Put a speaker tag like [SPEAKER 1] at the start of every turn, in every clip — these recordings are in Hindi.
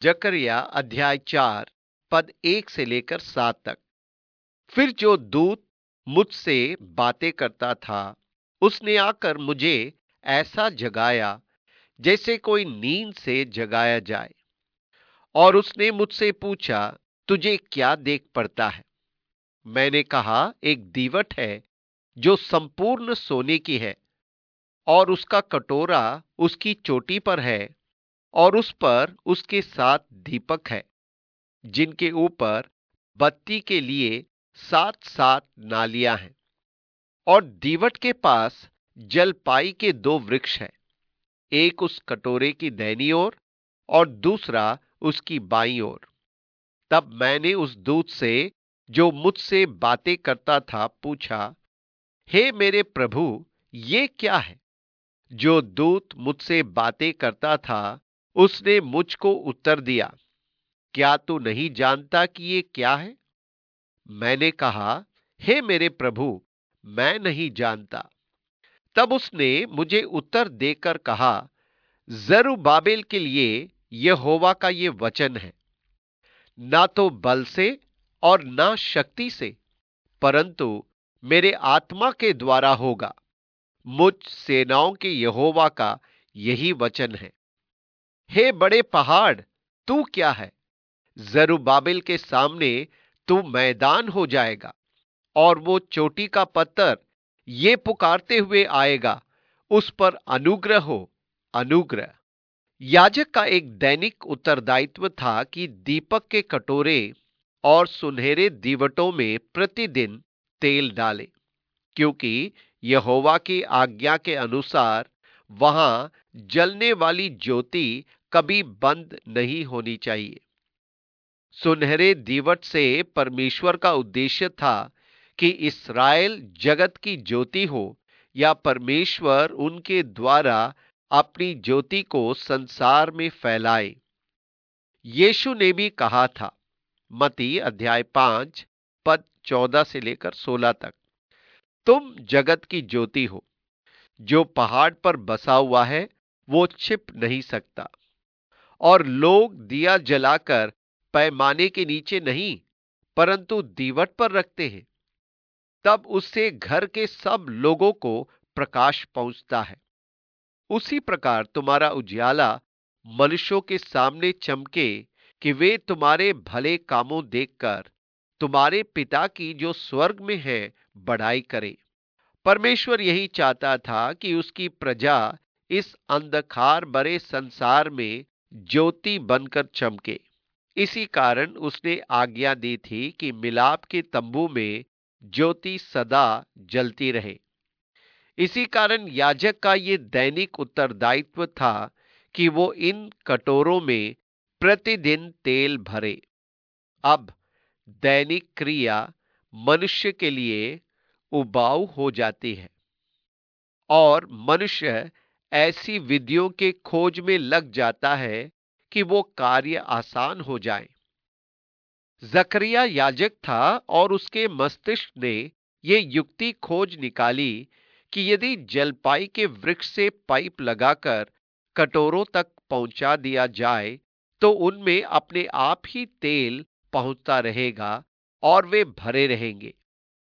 [SPEAKER 1] जकरिया अध्याय 4 पद 1 से लेकर 7 तक। फिर जो दूत मुझसे बातें करता था उसने आकर मुझे ऐसा जगाया जैसे कोई नींद से जगाया जाए, और उसने मुझसे पूछा, तुझे क्या देख पड़ता है? मैंने कहा, एक दीवट है जो संपूर्ण सोने की है, और उसका कटोरा उसकी चोटी पर है, और उस पर उसके 7 दीपक है, जिनके ऊपर बत्ती के लिए 7 7 नालियां हैं। और दीवट के पास जलपाई के 2 वृक्ष हैं, एक उस कटोरे की दाहिनी ओर और दूसरा उसकी बाईं ओर। तब मैंने उस दूत से जो मुझसे बातें करता था पूछा, हे मेरे प्रभु, ये क्या है? जो दूत मुझसे बातें करता था उसने मुझको उत्तर दिया, क्या तू नहीं जानता कि ये क्या है? मैंने कहा, हे मेरे प्रभु, मैं नहीं जानता। तब उसने मुझे उत्तर देकर कहा, जरुब्बाबेल के लिए यहोवा का ये वचन है, ना तो बल से और ना शक्ति से, परंतु मेरे आत्मा के द्वारा होगा। मुझ सेनाओं के यहोवा का यही वचन है। हे बड़े पहाड़, तू क्या है? जरुब्बाबेल के सामने तू मैदान हो जाएगा, और वो चोटी का पत्थर ये पुकारते हुए आएगा, उस पर अनुग्रह हो, अनुग्रह। याजक का एक दैनिक उत्तरदायित्व था कि दीपक के कटोरे और सुनहरे दीवटों में प्रतिदिन तेल डाले, क्योंकि यहोवा की आज्ञा के अनुसार वहां जलने वाली ज्योति कभी बंद नहीं होनी चाहिए। सुनहरे दीवट से परमेश्वर का उद्देश्य था कि इस्राएल जगत की ज्योति हो, या परमेश्वर उनके द्वारा अपनी ज्योति को संसार में फैलाए। यीशु ने भी कहा था, मत्ती अध्याय 5 पद 14 से लेकर 16 तक, तुम जगत की ज्योति हो। जो पहाड़ पर बसा हुआ है वो छिप नहीं सकता, और लोग दिया जलाकर पैमाने के नीचे नहीं, परंतु दीवट पर रखते हैं, तब उससे घर के सब लोगों को प्रकाश पहुंचता है। उसी प्रकार तुम्हारा उजियाला मनुष्यों के सामने चमके, कि वे तुम्हारे भले कामों देखकर तुम्हारे पिता की जो स्वर्ग में है बड़ाई करे। परमेश्वर यही चाहता था कि उसकी प्रजा इस अंधकार भरे संसार में ज्योति बनकर चमके। इसी कारण उसने आज्ञा दी थी कि मिलाप के तंबू में ज्योति सदा जलती रहे। इसी कारण याजक का ये दैनिक उत्तरदायित्व था कि वो इन कटोरों में प्रतिदिन तेल भरे। अब दैनिक क्रिया मनुष्य के लिए उबाऊ हो जाती है, और मनुष्य ऐसी विधियों के खोज में लग जाता है कि वो कार्य आसान हो जाए। जकरिया याजक था, और उसके मस्तिष्क ने ये युक्ति खोज निकाली कि यदि जलपाई के वृक्ष से पाइप लगाकर कटोरों तक पहुंचा दिया जाए तो उनमें अपने आप ही तेल पहुंचता रहेगा और वे भरे रहेंगे।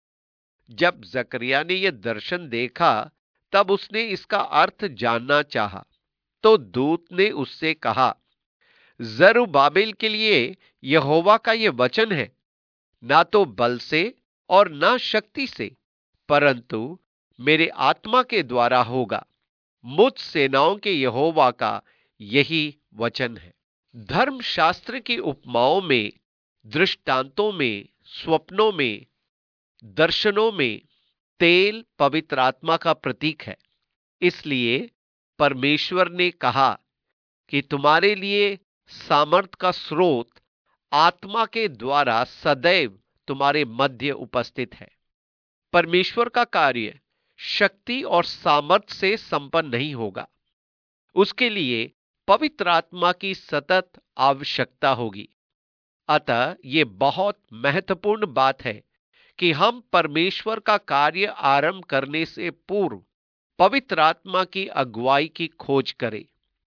[SPEAKER 1] जब जकरिया ने यह दर्शन देखा तब उसने इसका अर्थ जानना चाहा। तो दूत ने उससे कहा, जरुब्बाबेल के लिए यहोवा का यह वचन है, ना तो बल से और ना शक्ति से, परंतु मेरे आत्मा के द्वारा होगा। मुझ सेनाओं के यहोवा का यही वचन है। धर्मशास्त्र की उपमाओं में, दृष्टांतों में, स्वप्नों में, दर्शनों में तेल पवित्र आत्मा का प्रतीक है। इसलिए परमेश्वर ने कहा कि तुम्हारे लिए सामर्थ का स्रोत आत्मा के द्वारा सदैव तुम्हारे मध्य उपस्थित है। परमेश्वर का कार्य शक्ति और सामर्थ से संपन्न नहीं होगा, उसके लिए पवित्र आत्मा की सतत आवश्यकता होगी। अतः यह बहुत महत्वपूर्ण बात है कि हम परमेश्वर का कार्य आरंभ करने से पूर्व पवित्र आत्मा की अगुवाई की खोज करें।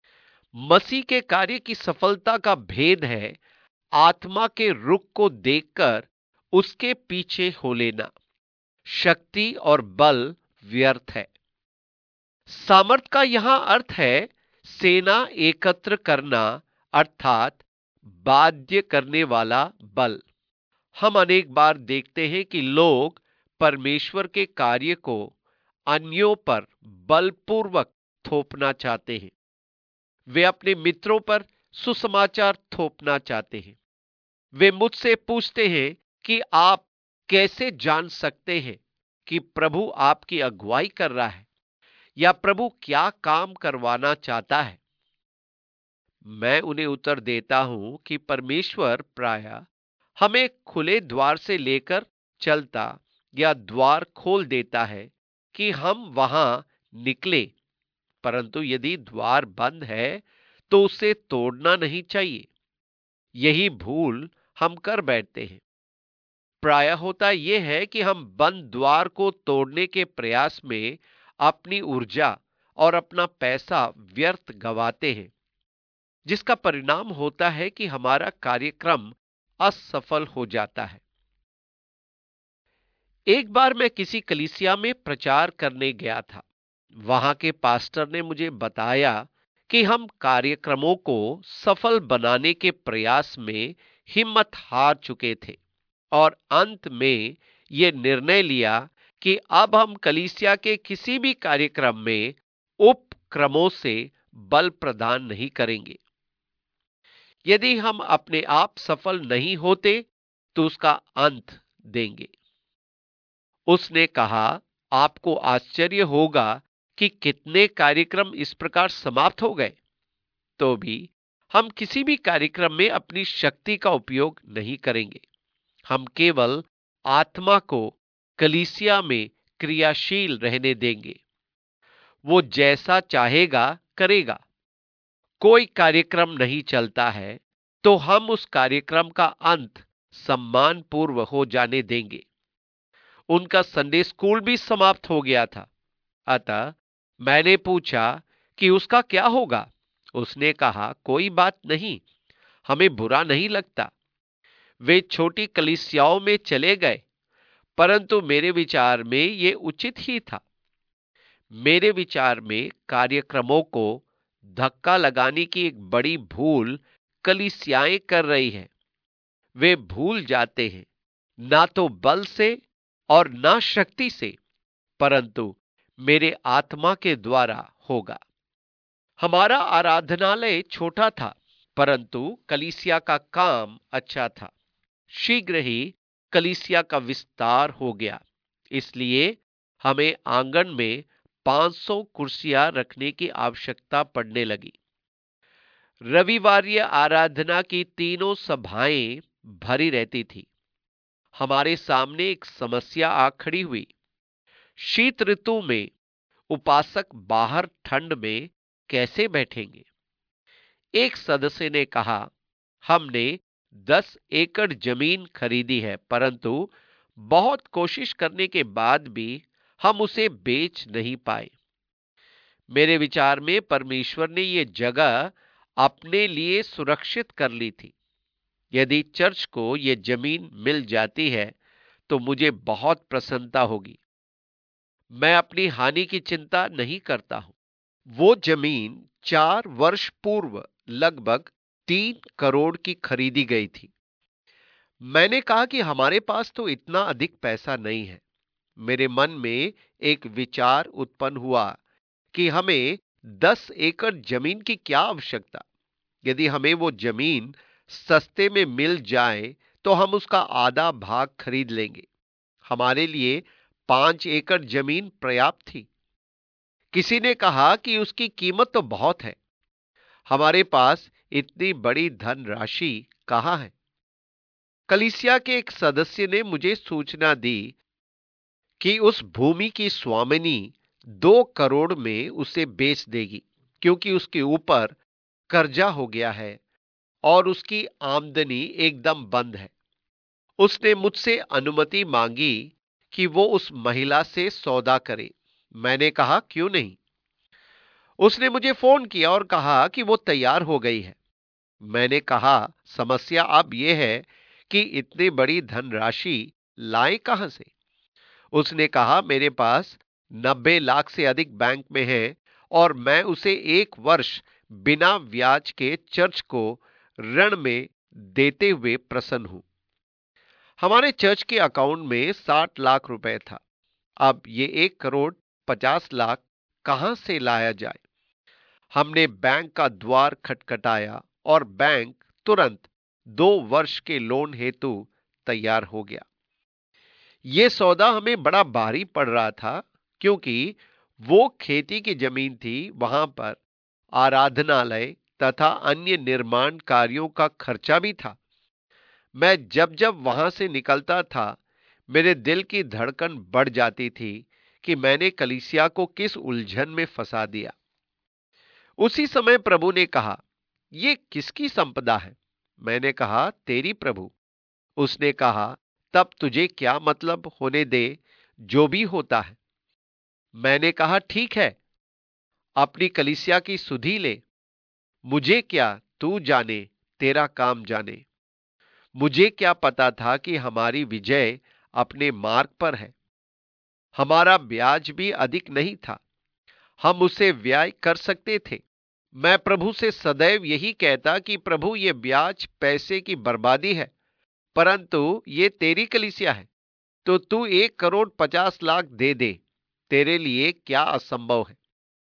[SPEAKER 1] मसीह के कार्य की सफलता का भेद है आत्मा के रुख को देखकर उसके पीछे हो लेना। शक्ति और बल व्यर्थ है। सामर्थ का यहां अर्थ है सेना एकत्र करना, अर्थात बाध्य करने वाला बल। हम अनेक बार देखते हैं कि लोग परमेश्वर के कार्य को अन्यों पर बलपूर्वक थोपना चाहते हैं। वे अपने मित्रों पर सुसमाचार थोपना चाहते हैं। वे मुझसे पूछते हैं कि आप कैसे जान सकते हैं कि प्रभु आपकी अगुवाई कर रहा है या प्रभु क्या काम करवाना चाहता है। मैं उन्हें उत्तर देता हूं कि परमेश्वर प्रायः हमें खुले द्वार से लेकर चलता या द्वार खोल देता है कि हम वहां निकले, परंतु यदि द्वार बंद है तो उसे तोड़ना नहीं चाहिए। यही भूल हम कर बैठते हैं। प्रायः होता यह है कि हम बंद द्वार को तोड़ने के प्रयास में अपनी ऊर्जा और अपना पैसा व्यर्थ गवाते हैं, जिसका परिणाम होता है कि हमारा कार्यक्रम असफल हो जाता है। एक बार मैं किसी कलीसिया में प्रचार करने गया था। वहां के पास्टर ने मुझे बताया कि हम कार्यक्रमों को सफल बनाने के प्रयास में हिम्मत हार चुके थे और अंत में ये निर्णय लिया कि अब हम कलीसिया के किसी भी कार्यक्रम में उपक्रमों से बल प्रदान नहीं करेंगे। यदि हम अपने आप सफल नहीं होते तो उसका अंत देंगे। उसने कहा, आपको आश्चर्य होगा कि कितने कार्यक्रम इस प्रकार समाप्त हो गए। तो भी हम किसी भी कार्यक्रम में अपनी शक्ति का उपयोग नहीं करेंगे। हम केवल आत्मा को कलीसिया में क्रियाशील रहने देंगे। वो जैसा चाहेगा करेगा। कोई कार्यक्रम नहीं चलता है तो हम उस कार्यक्रम का अंत सम्मान पूर्व हो जाने देंगे। उनका संडे स्कूल भी समाप्त हो गया था। अतः मैंने पूछा कि उसका क्या होगा। उसने कहा, कोई बात नहीं, हमें बुरा नहीं लगता। वे छोटी कलीसियाओं में चले गए, परंतु मेरे विचार में यह उचित ही था। मेरे विचार में कार्यक्रमों को धक्का लगाने की एक बड़ी भूल कलीसियाएं कर रही है। वे भूल जाते हैं ना तो बल से और ना शक्ति से, परंतु मेरे आत्मा के द्वारा होगा। हमारा आराधनालय छोटा था, परंतु कलीसिया का काम अच्छा था। शीघ्र ही कलीसिया का विस्तार हो गया, इसलिए हमें आंगन में 500 कुर्सियां रखने की आवश्यकता पड़ने लगी। रविवारीय आराधना की तीनों सभाएं भरी रहती थी। हमारे सामने एक समस्या आ खड़ी हुई। शीत ऋतु में उपासक बाहर ठंड में कैसे बैठेंगे। एक सदस्य ने कहा, हमने 10 एकड़ जमीन खरीदी है, परंतु बहुत कोशिश करने के बाद भी हम उसे बेच नहीं पाए। मेरे विचार में परमेश्वर ने यह जगह अपने लिए सुरक्षित कर ली थी। यदि चर्च को यह जमीन मिल जाती है तो मुझे बहुत प्रसन्नता होगी। मैं अपनी हानि की चिंता नहीं करता हूं। वो जमीन 4 वर्ष पूर्व लगभग 3 करोड़ की खरीदी गई थी। मैंने कहा कि हमारे पास तो इतना अधिक पैसा नहीं है। मेरे मन में एक विचार उत्पन्न हुआ कि हमें 10 एकड़ जमीन की क्या आवश्यकता। यदि हमें वो जमीन सस्ते में मिल जाए तो हम उसका आधा भाग खरीद लेंगे। हमारे लिए 5 एकड़ जमीन पर्याप्त थी। किसी ने कहा कि उसकी कीमत तो बहुत है। हमारे पास इतनी बड़ी धनराशि कहां है। कलीसिया के एक सदस्य ने मुझे सूचना दी कि उस भूमि की स्वामिनी 2 करोड़ में उसे बेच देगी, क्योंकि उसके ऊपर कर्जा हो गया है और उसकी आमदनी एकदम बंद है। उसने मुझसे अनुमति मांगी कि वो उस महिला से सौदा करे। मैंने कहा, क्यों नहीं। उसने मुझे फोन किया और कहा कि वो तैयार हो गई है। मैंने कहा, समस्या अब यह है कि इतनी बड़ी धनराशि लाए कहां से? उसने कहा, मेरे पास 90 लाख से अधिक बैंक में है और मैं उसे 1 वर्ष बिना ब्याज के चर्च को ऋण में देते हुए प्रसन्न हूं। हमारे चर्च के अकाउंट में 60 लाख रुपए था। अब ये 1 करोड़ 50 लाख कहां से लाया जाए? हमने बैंक का द्वार खटखटाया और बैंक तुरंत 2 वर्ष के लोन हेतु तैयार हो गया। यह सौदा हमें बड़ा भारी पड़ रहा था, क्योंकि वो खेती की जमीन थी, वहां पर आराधनालय तथा अन्य निर्माण कार्यों का खर्चा भी था। मैं जब जब वहां से निकलता था, मेरे दिल की धड़कन बढ़ जाती थी कि मैंने कलीसिया को किस उलझन में फंसा दिया। उसी समय प्रभु ने कहा, ये किसकी संपदा है? मैंने कहा, तेरी प्रभु। उसने कहा, तब तुझे क्या मतलब होने दे, जो भी होता है। मैंने कहा, ठीक है, अपनी कलीसिया की सुधि ले। मुझे क्या, तू जाने, तेरा काम जाने। मुझे क्या पता था कि हमारी विजय अपने मार्ग पर है। हमारा ब्याज भी अधिक नहीं था, हम उसे व्यय कर सकते थे। मैं प्रभु से सदैव यही कहता कि प्रभु, ये ब्याज पैसे की बर्बादी है, परंतु ये तेरी कलीसिया है, तो तू 1 करोड़ 50 लाख दे दे। तेरे लिए क्या असंभव है?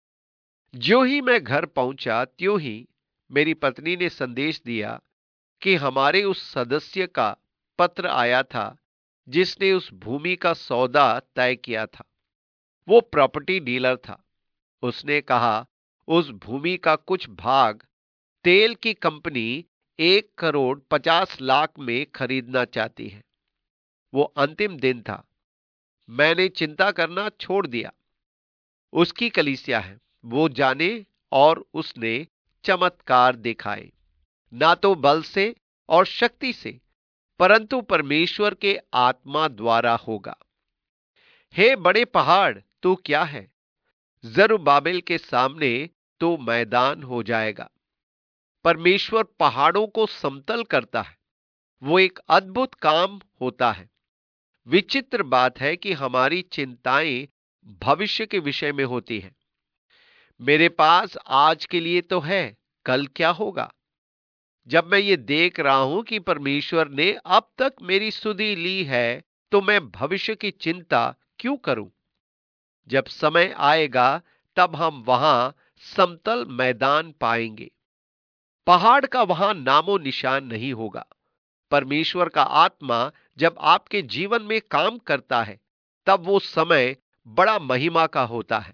[SPEAKER 1] जो ही मैं घर पहुंचा, त्यों ही मेरी पत्नी ने संदेश दिया कि हमारे उस सदस्य का पत्र आया था जिसने उस भूमि का सौदा तय किया था। वो प्रॉपर्टी डीलर था। उसने कहा, उस भूमि का कुछ भाग तेल की कंपनी 1 करोड़ 50 लाख में खरीदना चाहती है। वो अंतिम दिन था। मैंने चिंता करना छोड़ दिया। उसकी कलीसिया है, वो जाने, और उसने चमत्कार दिखाए, ना तो बल से और शक्ति से, परंतु परमेश्वर के आत्मा द्वारा होगा। हे बड़े पहाड़, तू क्या है? जरुब्बाबिल के सामने तो मैदान हो जाएगा। परमेश्वर पहाड़ों को समतल करता है। वो एक अद्भुत काम होता है। विचित्र बात है कि हमारी चिंताएं भविष्य के विषय में होती हैं। मेरे पास आज के लिए तो है, कल क्या होगा? जब मैं ये देख रहा हूं कि परमेश्वर ने अब तक मेरी सुधि ली है, तो मैं भविष्य की चिंता क्यों करूं? जब समय आएगा, तब हम वहां समतल मैदान पाएंगे। पहाड़ का वहां नामो निशान नहीं होगा। परमेश्वर का आत्मा जब आपके जीवन में काम करता है, तब वो समय बड़ा महिमा का होता है।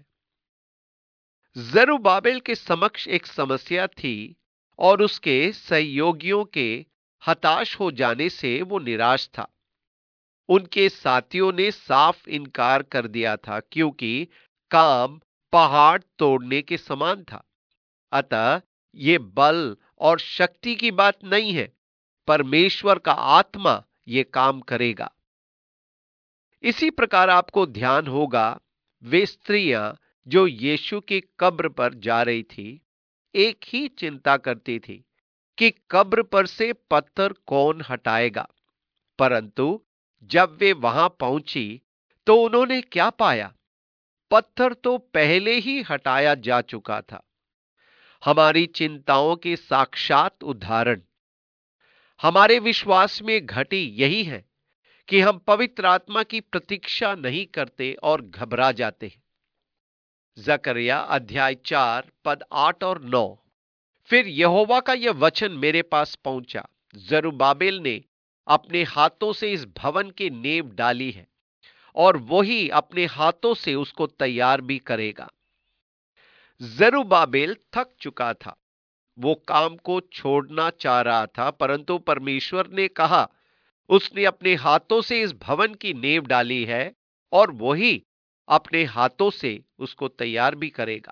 [SPEAKER 1] जरुब्बाबिल के समक्ष एक समस्या थी और उसके सहयोगियों के हताश हो जाने से वो निराश था। उनके साथियों ने साफ इनकार कर दिया था, क्योंकि काम पहाड़ तोड़ने के समान था। अतः ये बल और शक्ति की बात नहीं है, परमेश्वर का आत्मा ये काम करेगा। इसी प्रकार आपको ध्यान होगा, वे स्त्रियां जो यीशु की कब्र पर जा रही थी, एक ही चिंता करती थी कि कब्र पर से पत्थर कौन हटाएगा। परंतु जब वे वहां पहुंची, तो उन्होंने क्या पाया? पत्थर तो पहले ही हटाया जा चुका था। हमारी चिंताओं के साक्षात उदाहरण हमारे विश्वास में घटी यही है कि हम पवित्र आत्मा की प्रतीक्षा नहीं करते और घबरा जाते हैं। जकरिया अध्याय 4 पद 8 और 9। फिर यहोवा का यह वचन मेरे पास पहुंचा, जरुब्बाबिल ने अपने हाथों से इस भवन की नींव डाली है और वही अपने हाथों से उसको तैयार भी करेगा। जरुब्बाबिल थक चुका था। वो काम को छोड़ना चाह रहा था, परंतु परमेश्वर ने कहा, उसने अपने हाथों से इस भवन की नींव डाली है और वही अपने हाथों से उसको तैयार भी करेगा।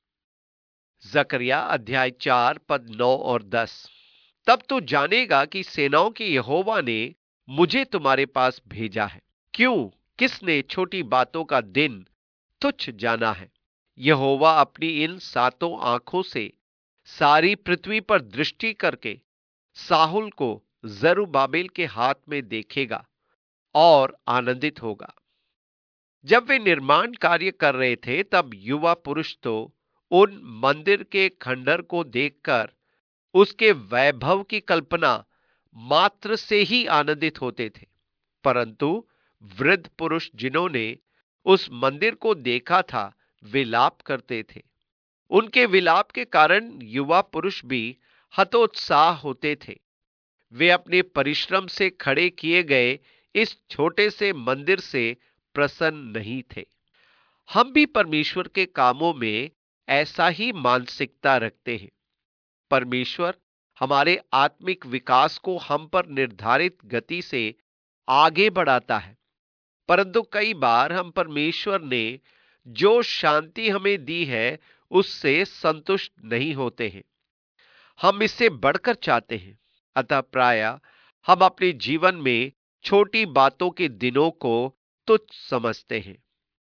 [SPEAKER 1] जकरिया अध्याय 4 पद 9 और 10। तब तो जानेगा कि सेनाओं के यहोवा ने मुझे तुम्हारे पास भेजा है। क्यों? किसने छोटी बातों का दिन तुच्छ जाना है? यहोवा अपनी इन सातों आंखों से सारी पृथ्वी पर दृष्टि करके साहुल को जरुब्बाबिल के हाथ में देखेगा और आनंदित होगा। जब वे निर्माण कार्य कर रहे थे तब युवा पुरुष तो उन मंदिर के खंडर को देखकर उसके वैभव की कल्पना मात्र से ही आनंदित होते थे, परंतु वृद्ध पुरुष जिन्होंने उस मंदिर को देखा था विलाप करते थे। उनके विलाप के कारण युवा पुरुष भी हतोत्साह होते थे। वे अपने परिश्रम से खड़े किए गए इस छोटे से मंदिर से प्रसन्न नहीं थे। हम भी परमेश्वर के कामों में ऐसा ही मानसिकता रखते हैं। परमेश्वर हमारे आत्मिक विकास को हम पर निर्धारित गति से आगे बढ़ाता है, परंतु कई बार हम परमेश्वर ने जो शांति हमें दी है उससे संतुष्ट नहीं होते हैं। हम इससे बढ़कर चाहते हैं। अतः प्रायः हम अपने जीवन में छोटी बातों के दिनों को तुच्छ समझते हैं।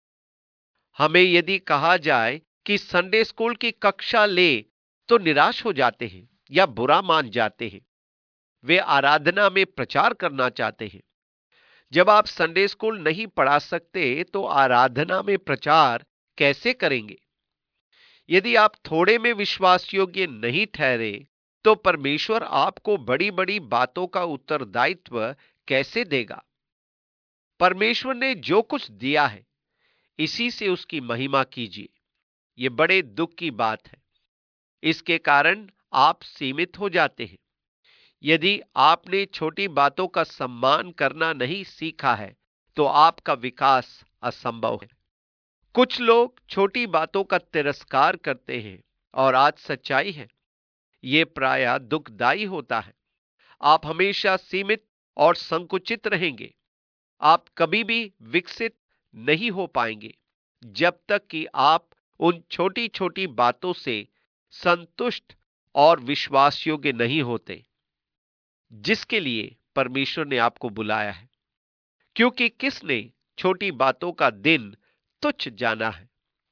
[SPEAKER 1] हमें यदि कहा जाए कि संडे स्कूल की कक्षा ले तो निराश हो जाते हैं या बुरा मान जाते हैं। वे आराधना में प्रचार करना चाहते हैं। जब आप संडे स्कूल नहीं पढ़ा सकते तो आराधना में प्रचार कैसे करेंगे? यदि आप थोड़े में विश्वास योग्य नहीं ठहरे तो परमेश्वर आपको बड़ी बड़ी बातों का उत्तरदायित्व कैसे देगा? परमेश्वर ने जो कुछ दिया है इसी से उसकी महिमा कीजिए। यह बड़े दुख की बात है। इसके कारण आप सीमित हो जाते हैं। यदि आपने छोटी बातों का सम्मान करना नहीं सीखा है तो आपका विकास असंभव है। कुछ लोग छोटी बातों का तिरस्कार करते हैं और आज सच्चाई है, यह प्रायः दुखदाई होता है। आप हमेशा सीमित और संकुचित रहेंगे। आप कभी भी विकसित नहीं हो पाएंगे जब तक कि आप उन छोटी छोटी बातों से संतुष्ट और विश्वास योग्य नहीं होते जिसके लिए परमेश्वर ने आपको बुलाया है। क्योंकि किसने छोटी बातों का दिन तुच्छ जाना है?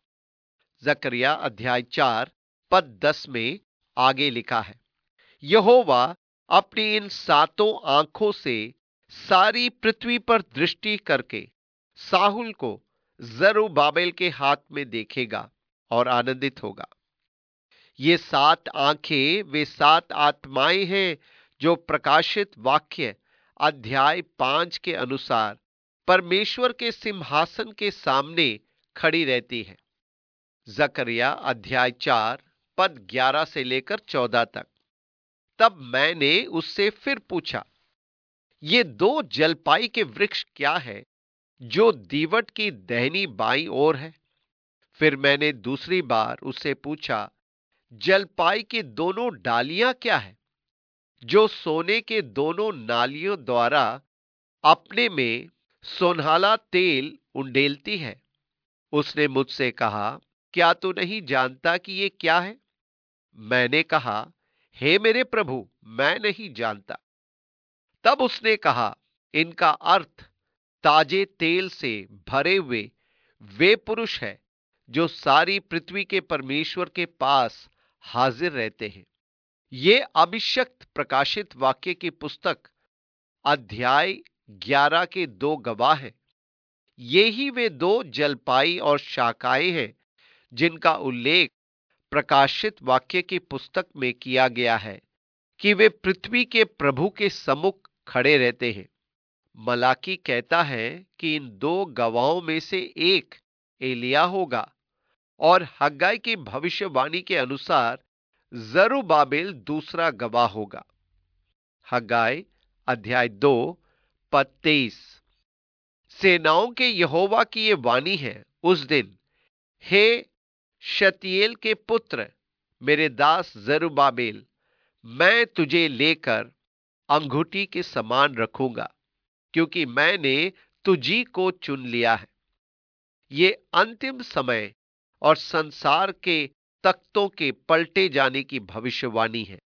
[SPEAKER 1] जकरिया अध्याय 4 पद 10 में आगे लिखा है, यहोवा अपनी इन सातों आंखों से सारी पृथ्वी पर दृष्टि करके साहुल को जरुब्बाबिल के हाथ में देखेगा और आनंदित होगा। ये सात आंखें वे सात आत्माएं हैं जो प्रकाशित वाक्य अध्याय 5 के अनुसार परमेश्वर के सिंहासन के सामने खड़ी रहती है। जकरिया अध्याय 4 पद 11 से लेकर 14 तक। तब मैंने उससे फिर पूछा, ये दो जलपाई के वृक्ष क्या है जो दीवट की दाहिनी बाईं ओर है? फिर मैंने दूसरी बार उससे पूछा, जलपाई की दोनों डालियां क्या है जो सोने के दोनों नालियों द्वारा अपने में सोनहाला तेल उंडेलती है? उसने मुझसे कहा, क्या तू नहीं जानता कि ये क्या है? मैंने कहा, हे मेरे प्रभु, मैं नहीं जानता। तब उसने कहा, इनका अर्थ ताजे तेल से भरे हुए वे पुरुष है जो सारी पृथ्वी के परमेश्वर के पास हाजिर रहते हैं। ये अभिषिक्त प्रकाशित वाक्य की पुस्तक अध्याय 11 के दो गवाह हैं। ये ही वे दो जलपाई और शाखाएं हैं जिनका उल्लेख प्रकाशित वाक्य की पुस्तक में किया गया है कि वे पृथ्वी के प्रभु के सम्मुख खड़े रहते हैं। मलाकी कहता है कि इन दो गवाहों में से एक एलिया होगा और हग्गाई की भविष्यवाणी के अनुसार जरुब्बाबिल दूसरा गवाह होगा। हग्गाई अध्याय 2 पद 23। सेनाओं के यहोवा की ये वाणी है, उस दिन हे शतियेल के पुत्र मेरे दास जरुब्बाबिल, मैं तुझे लेकर अंगूठी के समान रखूंगा क्योंकि मैंने तुझी को चुन लिया है। ये अंतिम समय और संसार के तख्तों के पलटे जाने की भविष्यवाणी है।